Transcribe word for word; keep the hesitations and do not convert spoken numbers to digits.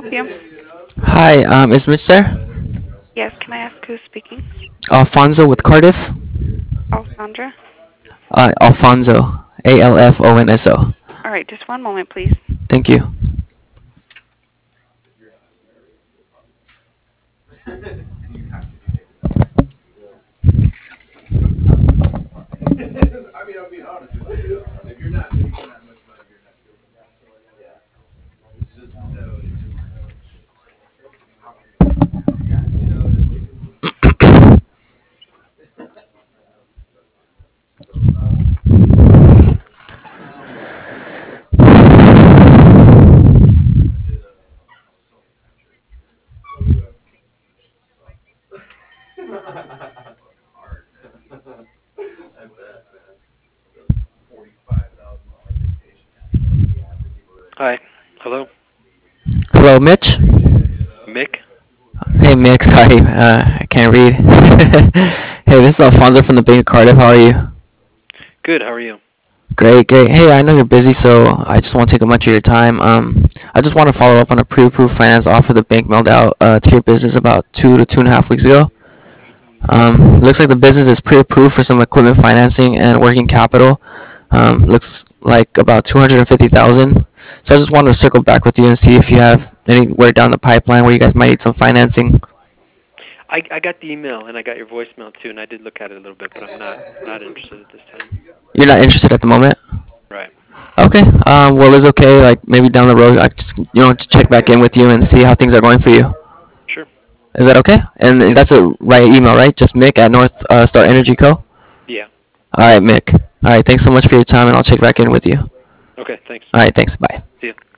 help you? Hi, um, is Mitch there? Yes, can I ask who's speaking? Alfonso with Cardiff? Alessandra? Uh, Alfonso. A L F O N S O. All right, just one moment, please. Thank you. Hi. Hello. Hello, Mitch? Mick. Hey, Mick, sorry, uh, I can't read. Hey, this is Alfonso from the Bank of Cardiff. How are you? Good. How are you? Great, great. Hey, I know you're busy, so I just won't take up much of your time. Um, I just want to follow up on a pre-approved finance offer the bank mailed out uh, to your business about two to two and a half weeks ago. Um, looks like the business is pre-approved for some equipment financing and working capital. Um, looks like about two hundred fifty thousand. So I just wanted to circle back with you and see if you have anywhere down the pipeline where you guys might need some financing. I I got the email and I got your voicemail too, and I did look at it a little bit, but I'm not not interested at this time. You're not interested at the moment? Right. Okay. Um, well, it's okay. Like maybe down the road, I just you know to check back in with you and see how things are going for you. Sure. Is that okay? And Yep. that's a right email, right? Just Mick at North uh, Star Energy Co. All Yeah. right, Mick. All right. Thanks so much for your time, and I'll check back in with you. Okay. Thanks. All right. Thanks. Bye. See you.